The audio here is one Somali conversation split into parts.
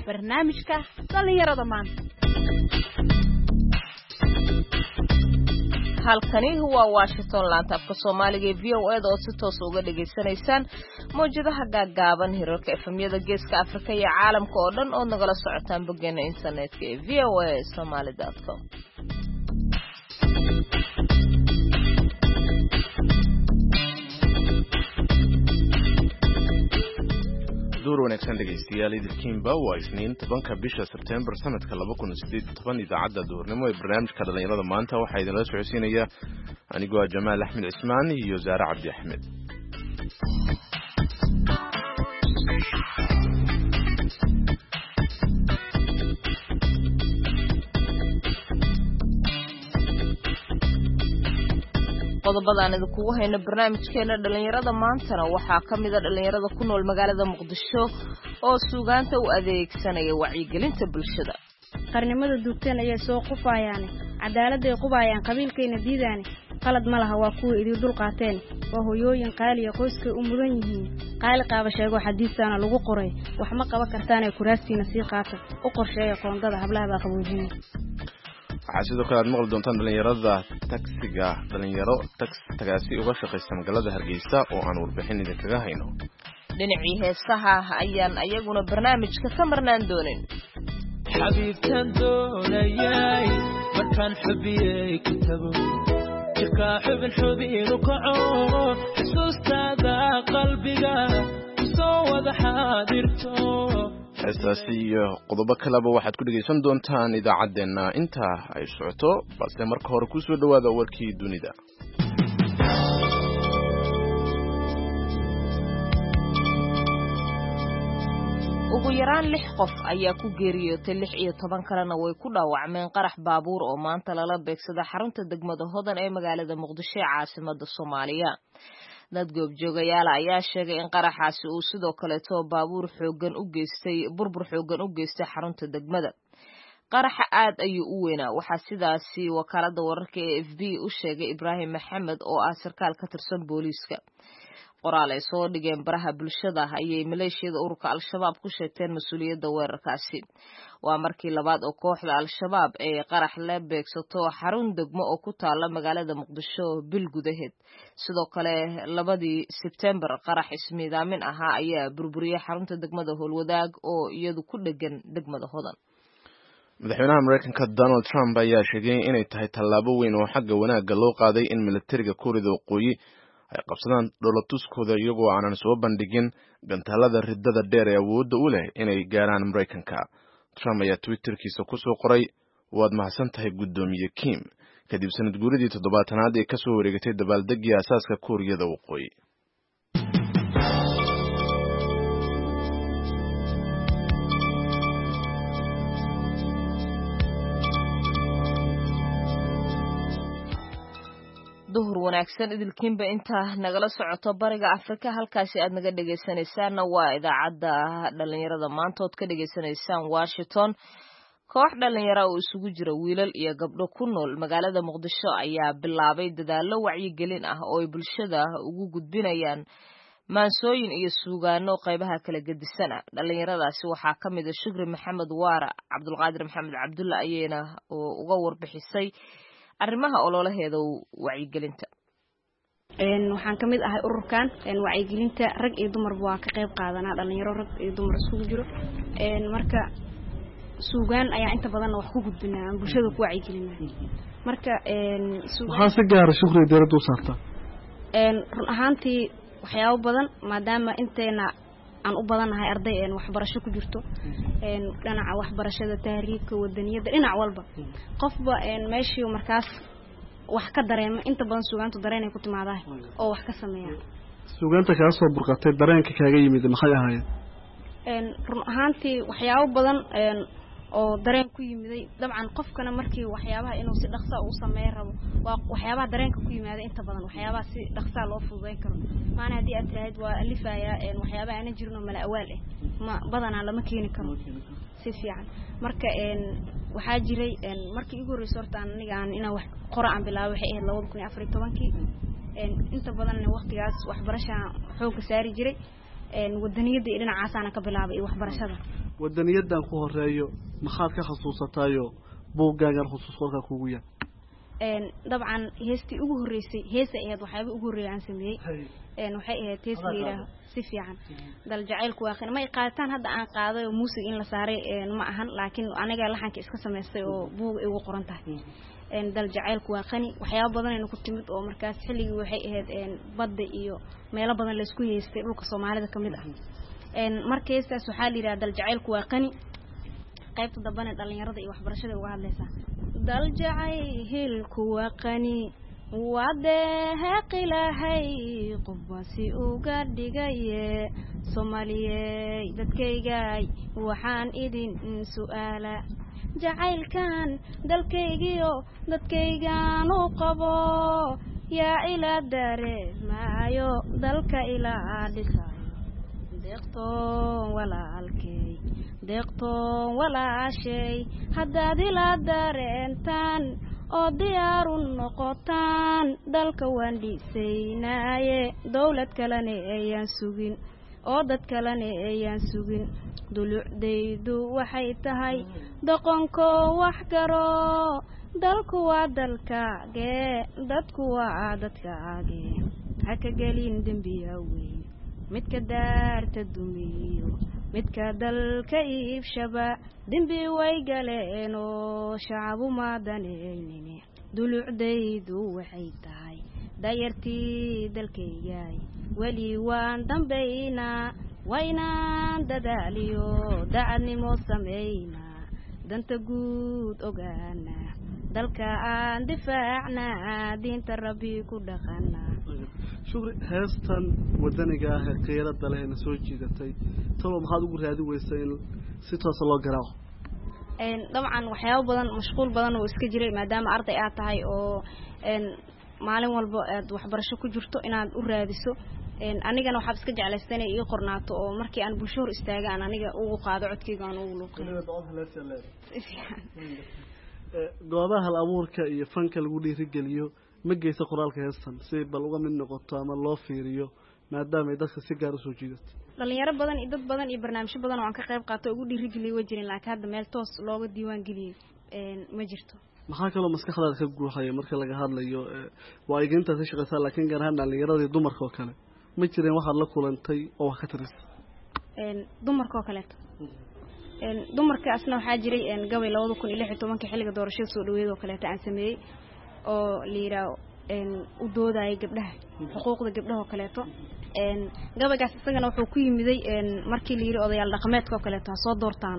barnaamijka dhalinyarada maanta. halkani waa Washington laanta afka Soomaaliga ee VOA oo si toos uga dhageysanaysaan mowjadaha gaagaaban hirarka efemyada geeska Afrika iyo caalamka oo dhan oo nagala socotaan boggeena internetka ee voasomali.com. دور ونكسن dhageystayaal idilkiinba waa isniin 10 bisha September sanadka 2018 idaacada duurnimo ee barnaamijka dhalinyarada maanta waxa idin la socodsiinaya anigoo Jamaal Axmed Ismaan iyo Zaara Cabdi Axmed. qodobadaan idinku hayna barnaamijkeena dhalinyarada maantana waxaa kamid ah dhalinyarada ku nool magaalada Muqdisho oo suugaanta u adeegsanaya wacyigelinta bulshada. qarnimada duugteen ayaa soo qufayaan cadaalad ay qubayaan qabiilkeena diidaan qalad ma laha waa kuwa idin dul qaateen waa hooyooyin qaaliya qoyska u mudan yihiin qaali qaaba sheego xadiisana lagu qoray wax ma qaban kartaan ay kuraastiina sii qaata u qorsheeyo qoondada hablaha baa qaboojin. waxaa sidoo kale aad maqli doontaan dhalinyarada dhalinyaro tagaasi uga shaqaysta magaalada Hargeysa oo aan warbixin idinkaga hayno. dhinacii heesaha ayaan ayaguna barnaamijka ka marnaan doonin. xabiibtan doonayay markaan xubiyey kitabo jirka xubinu kaco xusuustaada qalbiga soo wada xaadirto. heestaasi iyo qodobo kaleba waxaad ku dhageysan doontaan idaacadeena inta ay socoto balse marka hore ku soo dhawaada warkii dunida. ugu yaraan 6 qof ayaa ku geeriyootay 16 kalena way ku dhaawacmeen qarax baabuur oo maanta lala beegsaday xarunta degmada Hodan ee magaalada Muqdisho ee caasimadda Soomaaliya. dad goobjoogayaal ayaa sheegay in qaraxaasi uu sidoo kale baabuur burbur xoogan u geystay xarunta degmada. qaraxa aad ayuu u weynaa waxa sidaasi wakaalada wararka ee FB u sheegay Ibrahim Maxamed oo ah sarkaal ka tirsan booliiska. qoraal ay soo dhigeen baraha bulshada ayay maleeshiyada ururka Al-Shabaab ku sheegteen mas'uuliyadda weerarkaasi. waa markii labaad oo kooxda Al-Shabaab ay qarax la beegsato xarun degmo oo ku taala magaalada Muqdisho bil gudaheed. sidoo kale 2 September qarax ismiidaamin ahaa ayaa burburiyay xarunta degmada Howlwadaag oo iyadu ku dhagan degmada Hodan. madaxweynaha Mareykanka Donald Trump ayaa sheegay inay tahay tallaabo weyn oo xagga wanaagga loo qaaday in militariga Kuuriyada Waqooyi ay qabsadaan dowladtuskooda iyagoo aanan soo bandhigin gantaalada ridada dheer ee awoodda u leh inay gaaraan Mareykanka. Trump ayaa Twitterkiisa ku soo qoray waad mahadsan tahay gudoomiye Kim kadib sanad guuridii 7aad ee ka soo wareegatay dabaaldegii aasaaska Kuuriyada Waqooyi. duhur wanaagsan idilkiinba inta nagala socoto bariga Afrika halkaasi aad naga dhageysanaysaan waa idaacada dhalinyarada maanta oo ka dhageysanaysaan Washington. koox dhalinyaro oo isugu jira wiilal iyo gabdho ku nool magaalada Muqdisho ayaa bilaabay dadaalo wacyigelin ah oo ay bulshada ugu gudbinayaan maansooyin iyo suugaano qaybaha kala gedisan. dhalinyaradaasi waxaa kamid ah Shukri Maxamed Waara, Cabdulqaadir Maxamed Cabdulla ayayna uga warbixisay arrimaha ololaheeda wacyigelinta. waxaan kamid ahay ururkan wacyigelinta rag iyo dumarba waa ka qayb qaadanaa dhalinyaro rag iyo dumar isugu jiro. marka suugaan ayaa inta badan wax ku gudbinaa bulshada ku wacyigelinaa. marka waxaan si gaar ah Shukri diirada u saartaa run ahaantii waxyaabo badan maadaama inteena aan u badanahay arday waxbarasho ku jirto dhinaca waxbarashada taariikhka wadaniyada dhinac walba qofba meeshii markaas wax ka dareemo inta badan suugaantu dareenay ku timaadaa oo wax ka sameeya. suugaanta ka soo burqatay dareenka kaaga yimid maxay ahaayeen? run ahaantii waxyaabo badan oo dareen ku yimiday dabcan qofkana markii waxyaabaha inuu si dhaqso u sameeyo rabo waa waxyaabaha dareenka ku yimaada inta badan waxyaabaha si dhaqso loo fududeyn karo. maana hadii aad tiraahdo waa alifaya waxyaabaha aan jirno mala awaal ma badana lama keeni karo si fiican. marka waxaa jiray markii ugu horreysay horta aniga inaan wax qoraan bilaabo waxay ahayd 2014 inta badan waqtigaas waxbarashada xoog saari jiray wadaniyada dhinacaas aan ka bilaabay waxbarashada wadaniyadan ku horeeyo maxaad ka xasuusataayo buuggaagan xusuus qorka kugu yaa dabcan heestii ugu horeysay heesa ahayd waxyaaba ugu horeeyay aan sameeyay waxay ahayd hees leeyahay si fiican dal jacaylku waa qani ma qaatan hadda aan qaaday muusig in la saaray ma ahan laakiin aniga laxanka iska sameystay oo buug igu qoran tahay dal jacaylku waa qani waxyaabo badan ay ku timid oo markaas xilligii waxay ahayd badda iyo meelo badan la isku heystay dhulka Soomaalida kamid ah markaysaas waxaa la yiraahdaa dal jacaylku waa qani qaybta dambana dhalinyarada iyo waxbarashada uga hadlaysa dal jacaylku waa qani wadeeq ilaahay qofasi uga dhigaye Soomaaliyey dadkaygay waxaan idin su'aala jacaylkan dalkaygiyo dadkaygan u qabo yaa ila dareemayo dalka ilaa dhisayo deeqtoon walaashay haddaad ila dareentaan oo diyaar u noqotaan dalka waan dhisaynaaye dawlad kalena ayaan sugin oo dad kalena ayaan sugin dulucdaydu waxay tahay doqonko wax garo dalku waa dalkaagee dadku waa dadkaagee ha ka gelin dembiya weyn midka daarta dumiyo midka dalka iibshaba dembi way galeen oo shacabu maadanaynin dulucdaydu waxay tahay dayartii dalkaygay weli waan dambaynaa waynaan dadaaliyo dacadnimo sameynaa danta guud ogaana dalka aan difaacnaa diinta rabbi ku dhaqanaa shukri heestan wadaniga ah ee qeyrada leh ee soo jiidatay talo maxaad ugu raadi weysay in si toos loo garaaco dabcan waxyaabo badan mashquul badan oo iska jiray maadaama arday aad tahay oo maalin walba aad waxbarasho ku jirto inaad u raadiso anigana waxaad iska jeclaysteen ii qornaato oo markii aan bulsho hor istaagaan aniga ugu qaado codkayga aan ugu luuqeeyo goobaha hal abuurka iyo fanka lagu dhiirigeliyo ma geysa qoraalka heestan si bal uga mid noqoto ama loo fiiriyo maadaama ay dadka si gaar u soo jiidato dhalinyaro badan iyo dad badan iyo barnaamijyo badan oo aan ka qayb qaato ugu dhiirigeliyay way jireen laakiin hadda meel toos looga diiwaan geliyay ma jirto maxaa kaloo maskaxdaada ka guuxaya marka laga hadlayo waa iginta si shaqaysa laakiin gaar ahaan dhalinyarada iyo dumarka oo kale ma jireen waxaad la kulantay oo wax ka tirisay dumarka oo kale dumarkaasna waxaa jiray gabay 2016 xilliga doorashada soo dhaweeyay oo kale aan sameeyay oo liira u doodayay gabdhaha xuquuqda gabdhaha oo kale gabaygaas isagana wuxuu ku yimiday markii liira odayaal dhaqameedka oo kale soo doortaano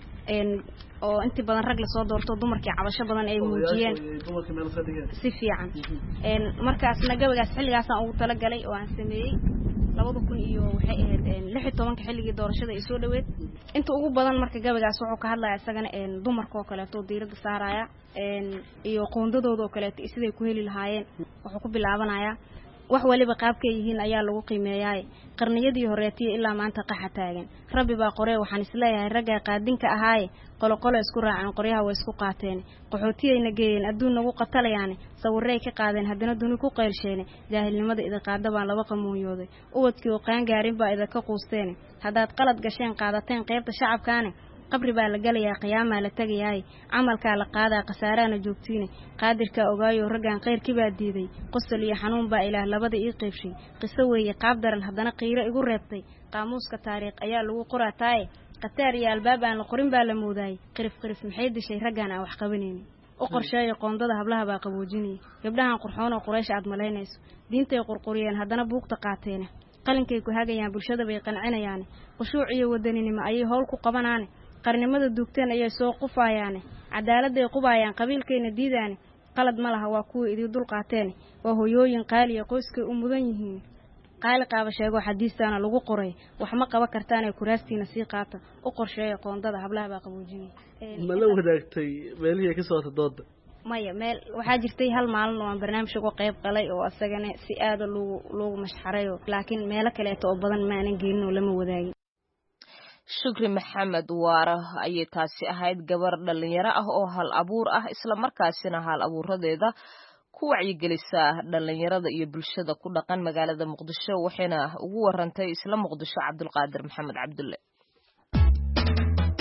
oo inta badan rag la soo doorto dumarkii cabasho badan ay muujiyeen si fiican markaasna gabaygaas xilligaas aan ugu tala galay oo aan sameeyay 2000 iyo waxay ahayd 16 xilligii doorashada ay soo dhaweed inta ugu badan marka gabaygaas wuxuu ka hadlayaa isagana dumarka oo kale diirada saaraya iyo qoondadooda oo kale siday ku heli lahaayeen wuxuu ku bilaabanayaa wax waliba qaabka yihiin ayaa lagu qiimeeyay qarniyadii horeetay ilaa maanta qaxa taagan rabbi baa qorey waxaan isleeyahay ragga qaadinka ahaay qolo isku raacaan qoryaha way isku qaateen qaxootiyayna geeyeen adduun nagu qatalayaan sawirray ka qaadeen haddana duni ku qeylsheen jaahilnimada ida qaada baan laba qamoonyooday uwadkii oo qaan gaarin baa ida ka quusteen haddaad qalad gasheen qaadateen qaybta shacabkaana qabri baa la galayaa qiyaama la tagayay amalka la qaadaa qasaarana joogtiina qaadirka ogaayo raggan qeyrkii baa diiday qosol iyo xanuun baa ilaah labada ii qeybshay qiso weeye qaab daran haddana qiiro igu reebtay qaamuuska taariikh ayaa lagu qoraatay qataar iyo albaab aan la qorin baa la mooday qirif maxay dishay raggan aan wax qabaneen u qorsheeyo qoondada hablaha baa qaboojinay gabdhahan qurxoon oo Quraysh aad malaynayso diintay qurquriyeen haddana buugta qaateen qalinkay ku hagayaan bulshada bay qancinayaan qushuuc iyo wadaninimo ay howl ku qabanaan qarnimada duugteen ayay soo qufayaan cadaalad ay qubayaan qabiilkeena diidaan qalad ma laha waa kuwa idin dul qaateen waa hooyooyin qaaliya qoyska u mudan yihiin qaali qaaba sheego xadiistaana lagu qoray wax ma qaba kartaan ay kuraastiina sii qaata u qorsheeyo qoondada hablaha baa qaboojinay ma la wadaagtay meelihii ka soo dooda maya meel waxaa jirtay hal maalin oo aan barnaamij uga qayb galay oo asagana si aad loogu mashxarayo laakiin meelo kale oo badan ma aanan geelin oo lama wadaagin shukri maxamed waara ayay taasi ahayd gabar dhalinyaro ah oo hal abuur ah isla markaasina hal abuuradeeda ku wacyigelisa dhalinyarada iyo bulshada ku dhaqan magaalada Muqdisho waxayna ugu warantay isla Muqdisho Cabdulqaadir Maxamed Cabdulle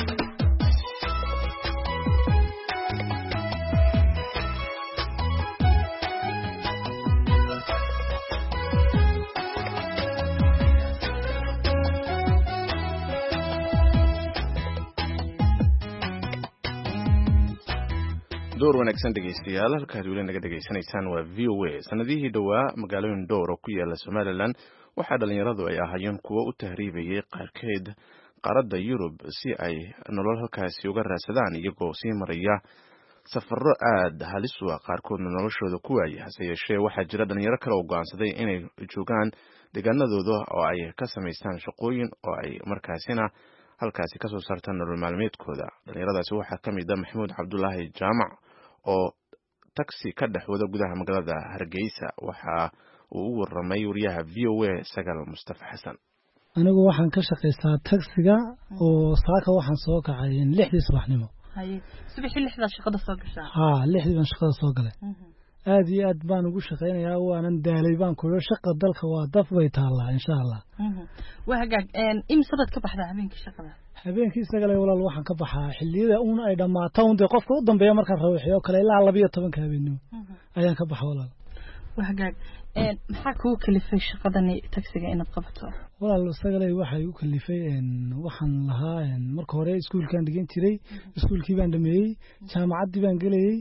door wanaagsan dhegeystayaal halkaad weli naga dhegaysanaysaan waa VOA. sanadihii dhowaa magaalooyin dhowr oo ku yaala Somaliland waxaa dhalinyaradu ay ahaayeen kuwo u tahriibayay qaarkeed qaaradda Yurub si ay nolol halkaasi uga raadsadaan iyagoo sii maraya safarro aad halis u ah qaarkoodna noloshooda ku waaya. hase yeeshee waxaa jira dhalinyaro kale oo go'aansaday inay joogaan deegaanadooda oo ay ka samaystaan shaqooyin oo ay markaasina halkaasi kasoo saartaan nolol maalmeedkooda. dhalinyaradaasi waxaa ka mid ah Maxamuud Cabdulaahi Jaamac oo taxi ka dhex wada gudaha magaalada Hargeysa. waxa uu u waramay wariyaha VOA Sagal Mustafa Xasan. anigu waxaan ka shaqeystaa taxiga oo saaka waxaan soo kacay 6 subaxnimo. subaxii 6 shaqada soo gashaa? 6 baan shaqada soo galay. aad iyo aad baan ugu shaqeynayaa waanan daalay baan ku shaqa dalka waa daf way taalaa insha Allah. hagaag imsadad ka baxdaa habeenkii shaqada? habeenkii sagalay walaal waxaan ka baxaa xilliyada ay dhamaato qofka u dambeeya markaan rawaxiyo kale ilaa 12 habeenimo ayaan ka baxaa walaal. hagaag maxaa kugu kalifay shaqadani taxiga inaad qabato? walaal sagalay waxay u kalifay waxaan lahaa marka hore iskuulkaan dhigan jiray, iskuulkii baan dhameeyay, jaamacaddii baan galayay,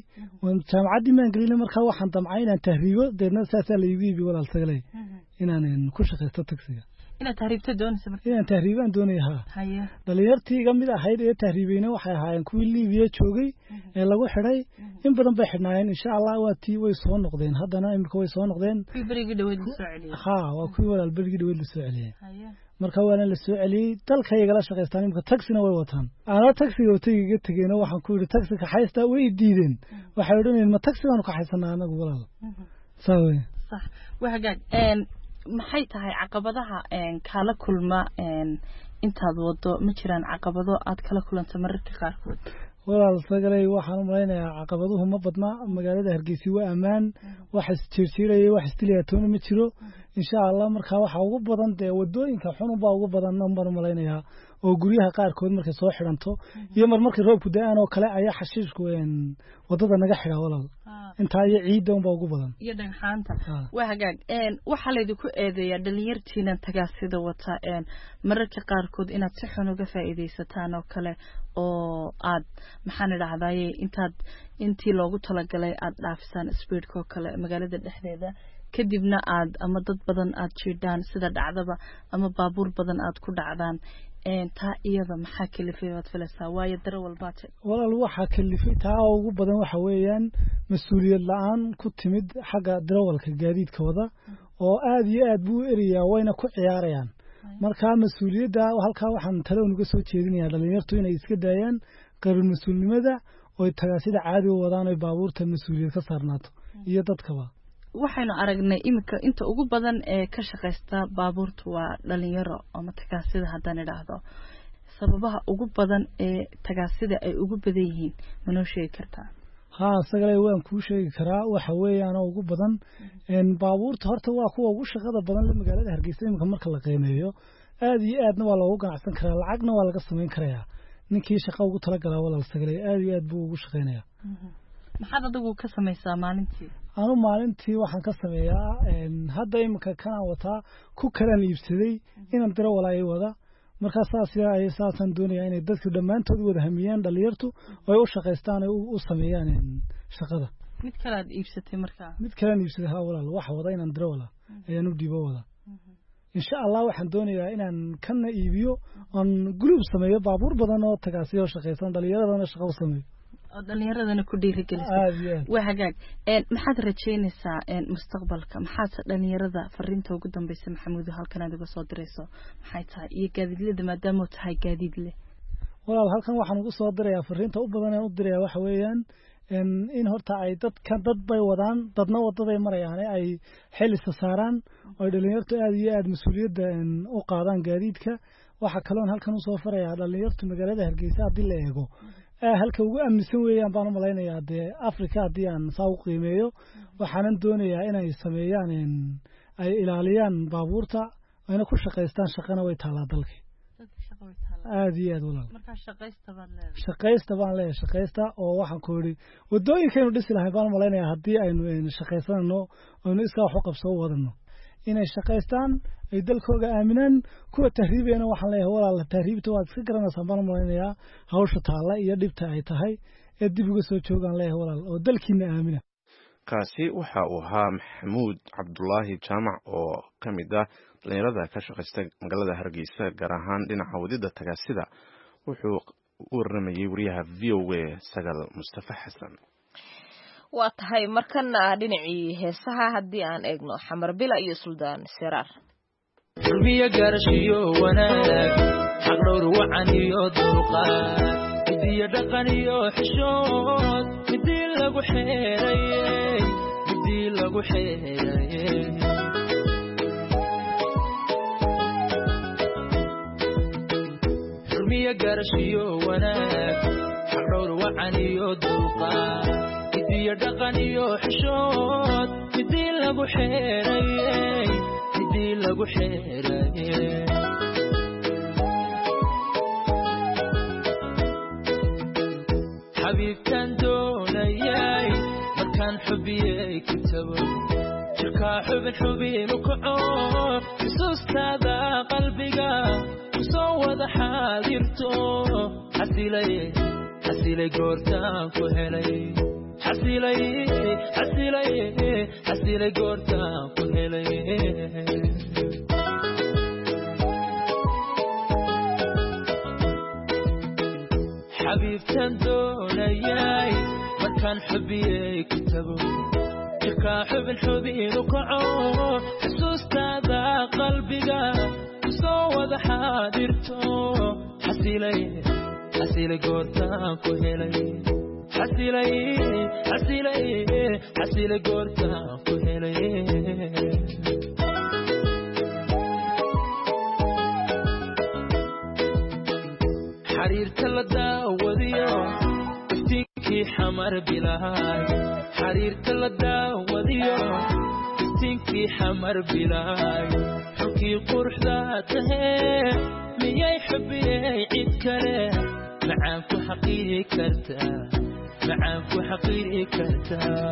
markaa waxaan damcay inaan tahriibo deedna saasaa la iibi walaal sagalay inaan ku shaqeysto taxiga. inaad tahriibto doonayso markaa? inaan tahriibaan doonayaa. haye dhalinyartii iga mid ahayd ee tahriibayna waxay ahaayeen kuwii Liibiya joogay ee lagu xidhay in badan bay xidhnaayeen. insha Allah way soo noqdeen, haddana imika way soo noqdeen. kuwii berigii dhaweyd la soo celiyay? waa kuwii walaal berigii dhaweyd la soo celiyay. haye marka waana la soo celiyay dalkayga la shaqeystaan imika taxina way wataan. ana taxiga watiga tageena waxaan ku yiri taxi ka haysta way diideen. waxay odhanayeen ma taxi baan ka haysanaa anagu walaal. sax hagaag maxay tahay caqabadaha kala kulma intaad wado? ma jiraan caqabado aad kala kulanto mararka qaarkood? walaal sagalay waxaan u maleynayaa caqabaduhu ma badna. magaalada Hargeysa waa amaan, wax isjiirjiiraya wax istiliyatoona ma jiro insha Allah. marka waxa ugu badan wadooyinka xun baa ugu badan number maleynayaa oo guryaha qaarkood markay soo xiranto iyo markii roobku da'aan oo kale ayaa xashiishku wadada naga xira walaal. inta ay ciidan baa ugu badan iyo dhagxaanta. hagaag waxa la idinku eedeeyaa dhalinyartiina tagaasida wata mararka qaarkood inaad si xun uga faa'iideysataan oo kale oo aad maxaan idhahdaayay intii loogu talagalay aad dhaafisaan speedko kale magaalada dhexdeeda kadibna aad ama dad badan aad jiidaan sida dhacdaba ama baabuur badan aad ku dhacdaan. taa iyada maxaa kalifay waad filaysaa? waayo darawal baad walaal waxa kalifay taa ugu badan waxa weeyaan mas'uuliyad la'aan ku timid xagga darawalka gaadiidka wada oo aad iyo aad buu eriyaa wayna ku ciyaarayaan. marka mas'uuliyadda halka waxaan talo uga soo jeedinayaa dhalinyartu inay iska daayaan qaran mas'uulnimada oo tagaasida caadi u wadaan oo baabuurta mas'uuliyad ka saarnaato iyo dadkaba. waxaynu aragnay imika inta ugu badan ee ka shaqeysta baabuurtu waa dhalinyaro ama tagaasida haddaan idhaahdo. sababaha ugu badan ee tagaasida ay ugu badan yihiin ma noo sheegi kartaa? sagalay waan kuu sheegi karaa. waxa weeyaan ugu badan baabuurta horta waa kuwa ugu shaqada badan la magaalada Hargeysa imika marka la qiimeeyo aad iyo aadna waa loogu ganacsan karaa, lacagna waa laga sameyn karaa. ninkii shaqo ugu tala galaa walaal sagalay aad iyo aad buu ugu shaqeynayaa. maxaad adigu ka samaysaa maalintii? anu maalintii waxaan ka sameeyaa hadda imika kana wataa ku kala iibsaday inaan darawal ay wada. marka saasan doonayaa inay dadku dhamaantood wada hamiyaan dhalinyartu oo u shaqeystaan oo u sameeyaan shaqada. mid kale aad iibsatay markaa? mid kale iibsaday walaal waxa wada inaan darawal ayaan u dhiibo wada. insha Allah waxaan doonayaa inaan kana iibiyo aan group sameeyo baabuur badan oo tagaasiyo shaqeysan dhalinyaradana shaqo u sameeyo. dhalinyaradana ku dhiirigelisay. hagaag maxaad rajeynaysaa mustaqbalka? maxaad dhalinyarada fariinta ugu dambaysa Maxamuud halkan aad uga soo dirayso maxay tahay? iyo gaadiidlada maadaama tahay gaadiid leh walaal halkan waxaan ugu soo dirayaa fariinta u badan ee u dirayaa waxa weeyaan in horta ay dad bay wadaan, dadna wadaday marayaan ay xil isa saaraan oo dhalinyartu aad iyo aad mas'uuliyadda u qaadaan gaadiidka. waxa kale oo halkan u soo farayaa dhalinyartu magaalada Hargeysa hadii la eego halka ugu aaminsan weeyaan baan u maleynayaa Afrika hadii aan saa u qiimeeyo. waxaan doonayaa inay sameeyaan ay ilaaliyaan baabuurta ayna ku shaqeystaan shaqana way taalaa dalka. aad iyo aad walaal. marka shaqeysta baan leeyahay shaqeysta oo waxaan ku yiri wadooyinkaynu dhisi lahayn baan u maleynayaa hadii aynu shaqeysano oo iska wax u qabso wadano inay shaqeystaan ay dalkooga aaminaan. kuwa tahriibana waxaan leeyahay walaal tahriibta waad iska garanaysaa baan u maleynayaa hawsha taala iyo dhibta ay tahay ee dib uga soo joogaan leeyahay walaal oo dalkiina aamina kaasi waxa uu ahaa maxamuud cabdulaahi jaamac oo ka mid ah dhalinyarada ka shaqaysta magaalada Hargeysa gaar ahaan dhinaca wadida tagaasida wuxuu u waramayay wariyaha VOA Sagal Mustafa Xasan waa tahay markana dhinacii heesaha haddii aan eegno Xamar Bila iyo Suldaan Siraar miya garashiyo wanaag xaq dhowr wacan iyo dulqaad iyo dhaqan iyo xishood midii lagu xeerayay miya garashiyo wanaag xaq dhowr wacan iyo dulqaad iyo dhaqan iyo xishood midii lagu xeerayay xabiibtan doonayay markaan xubiyey kitabo jirka xubin u kaco xusuustaada qalbiga kusoo wada xaadirto xasilay goortaan ku helay xasilay goortaan ku helay xabiibtan doonayay markaan xubiyey kitabo jirka xubin u kaco xusuustaada qalbiga kusoo wada xaadirto xasilay goortaan ku helay xasilay goortaan ku helay xariirta la daawadiyo iftiinkii xamar bilaay xariirta la daawadiyo iftiinkii xamar bilaay xulkii quruxda tahee miyay xubiyey cid kale macaan ku xaqiiri kartaa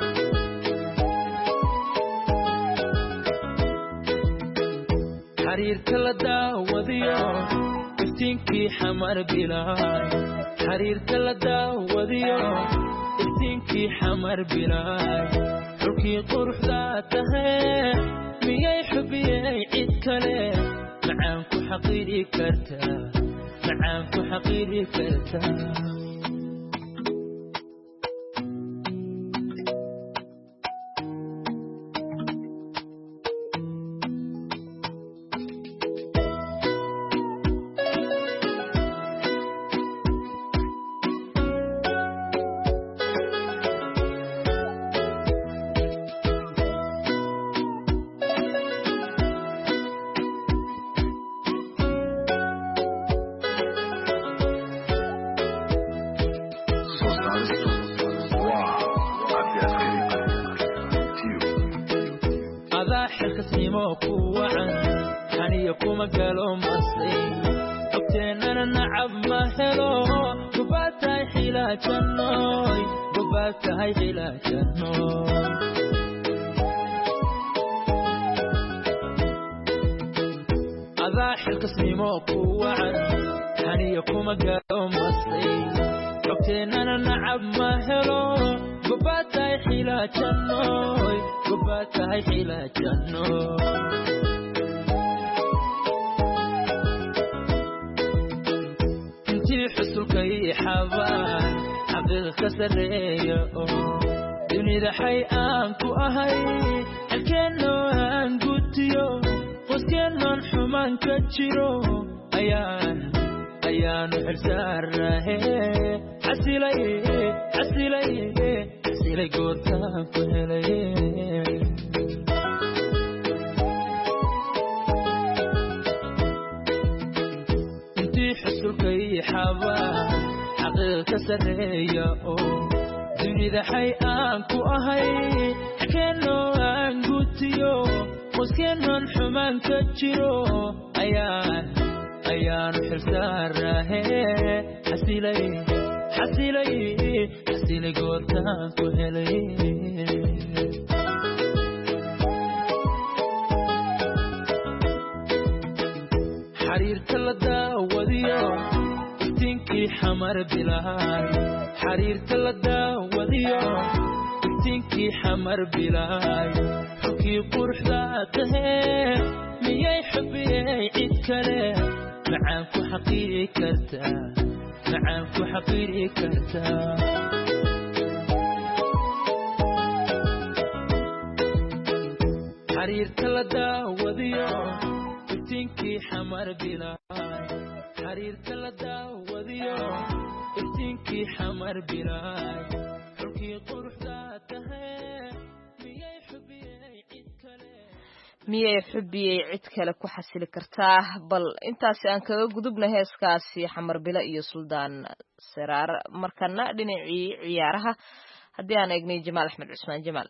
xariirta la daawadiyo iftiinkii xamar bilaay xariirta la daawadiyo iftiinkii xamar bilaay xulkii quruxda tahee miyay xubiyey cid kale macaan ku xaqiiri kartaa dunida xay aan ku ahay halkeeno aan gutiyo qoskeenoon xumaan ka jiro ayaanu xirsaarahe xasilay goortaan ku helay intii xusulkay xabaan xaqiiqa sareeya oo dunida xay aan ku ahay halkeeno aan gutiyo qoskeenoon xumaan ka jiro ayaanu xirsaarahe xasilay goortaan ku helay xariirta la daawadiyo iftiinkii حمر بلاي حرير تلدا وديو تنكي حمر بلاي حكي قرح ذاته مياي حبي عيد كلام معاك حقيقي كرتا معاك حقيقي كرتا حرير تلدا وديو تنكي حمر بلاي حرير تلدا وديو تنكي حمر بلاي حكي قرح ذاته miyay xubiyay cid kale ku xasili kartaa bal intaasi aan kaga gudubna heeskaasi xamar bila iyo suldaan siraar markana dhinacii ciyaaraha haddii aan eegnay Jamaal Axmed Cusmaan Jamaal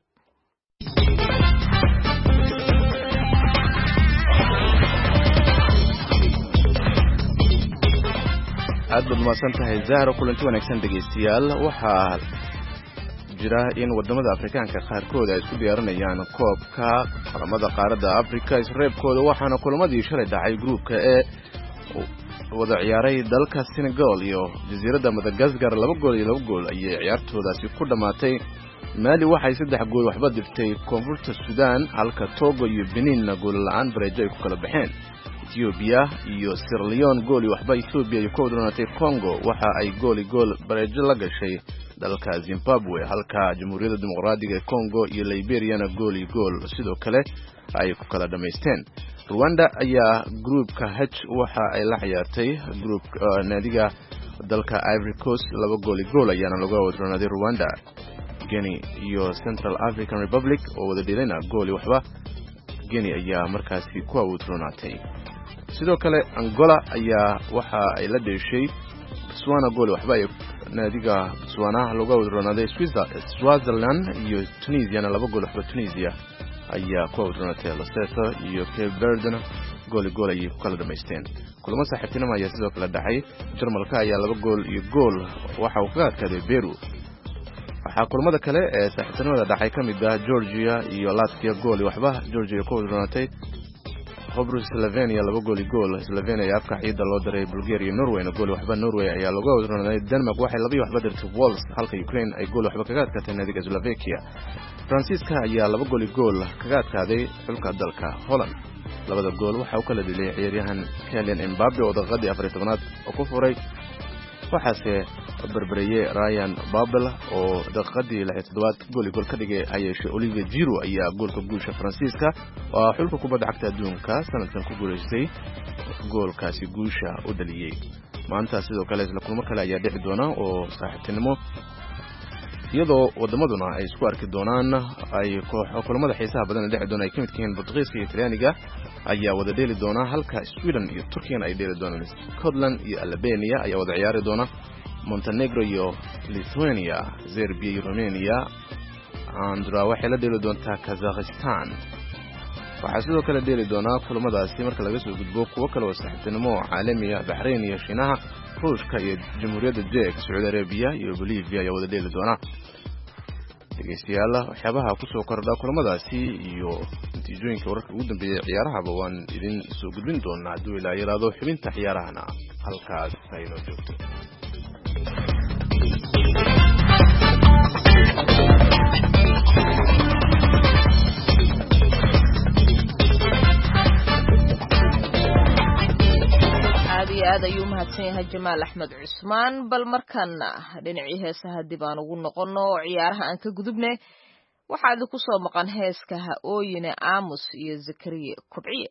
aad baad mahadsantahay Zahra kulanti wanaagsan dhageystayaal waxaa jira in wadamada Afrikaanka qaarkood ay isku diyaarinayaan koobka qaramada qaaradda Afrika isreebkooda waxaana kulamadii shalay dhacay groupka ee wada ciyaaray dalka Senegal iyo jasiiradda Madagascar 2 gool ayay ciyaartoodaasi ku dhamaatay Mali waxay 3 gool waxba dirtay Koonfurta Sudan halka Togo iyo Benin gool la'aan bareejo ay ku kala baxeen Ethiopia iyo Sierra Leone gool waxba Ethiopia ay ku wadroonatay Congo waxa ay gool bareejo la gashay dalka Zimbabwe halka Jamhuuriyadda Dimuqraadiga ee Congo iyo Liberia gool sidoo kale ay ku kala dhameysteen Rwanda ayaa groupka H waxa ay la ciyaartay groupka naadiga dalka Ivory Coast 2 gool ayaana lagu wadroonaaday Rwanda Guinea iyo Central African Republic oo wada dhilina gool waxba Guinea ayaa markaasi ku wadroonaatay sidoo kale Angola ayaa waxa ay la dheeshay Botswana gool waxba ay naadiga Botswana lagu wadroonaaday Swaziland iyo Tunisia 2 gool waxba Tunisia ayaa ku wadroonatay Lesotho iyo Cape Verde gool ay ku kala dhameysteen kulamo saaxiibtinimo ayaa sidoo kale dhacay Jarmalka ayaa 2 gool waxa uu ka adkaaday Peru waxaa kulamada kale ee saaxiibtinimada dhacay kamid ah Georgia iyo Latvia gool waxba Georgia ku wadroonatay Slovenia 2 gool Slovenia ayaa afka ciida loo diray Bulgaria Norway gool waxba Norway ayaa lagu wadroonaaday Denmark waxay 2 waxba dirtay Wales halka Ukraine ay gool waxba kaga adkaatay naadiga Slovakia Francisca ayaa 2 gool kaga adkaaday xulka dalka Holland 2 gool waxa uu kala dhilay ciyaaryahan Kylian Mbappe oo daqiiqadii 14aad ku furay waxaase barbareeyay Ryan Babel oo daqiiqadii 67 gool ka dhigay ayay Olivier Giroud ayaa goolka guusha Francisca oo xulka kubadda cagta adduunka sanadkan ku guuleystay goolkaasi guusha u dhaliyay maanta sidoo kale isla kulmo kale ayaa dhici doona oo saaxiibtinimo iyadoo wadamaduna ay isku arki doonaan ay kulamada xiisaha badan dhici doona ay kamid yihiin Portugiiska iyo Talyaaniga ayaa wada dheeli doona halka Sweden iyo Turkiga ay dheeli doonaan Scotland iyo Albania ayaa wada ciyaari doona Montenegro iyo Lithuania Serbia iyo Romania Andorra waxay la dheeli doontaa Kazakhstan waxaa sidoo kale dheeli doona kulamadaasi marka laga soo gudbo kuwa kale oo saaxiibtinimo caalami ah Bahrain iyo Shiinaha Ruushka iyo Jamhuuriyadda Czech Saudi Arabia iyo Bolivia ayaa wada dheeli doona dhageystayaal waxyaabaha ku soo kordha kulamadaasi iyo natiijooyinka wararka ugu dambeeyay ciyaarahaba waan idin soo gudbin doonaa haddii la yiraahdo xubinta ciyaarahana halkaas aynu joogto aad ayuu mahadsan yahay Jamaal Axmed Cusmaan bal markana dhinacii heesaha dib aan ugu noqono ciyaaraha aan ka gudubnay waxa aad ku soo maqan heeska Ooyine Aamus iyo Zakariya Kubciye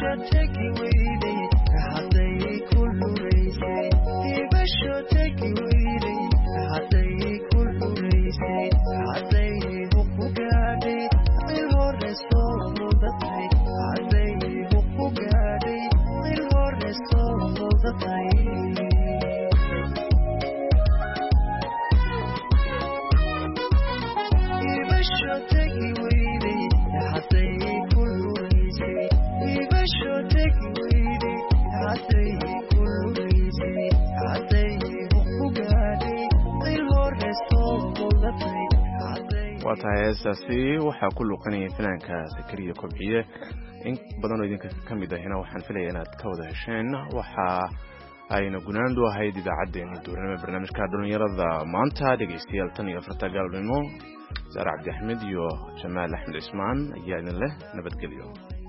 heestaasi waxaa ku luqanayay fanaanka Zakariya Kobciye in badan oo idinka kamid ahina waxaan filayaa inaad ka wada hesheen waxa ayna gunaandu ahayd idaacadeena duurnimo barnaamijka dhalinyarada maanta dhageystayaal tan iyo farta galnimo Sara Cabdi Axmed iyo Jamaal Axmed Ismaan ayaa idin leh nabadgelyo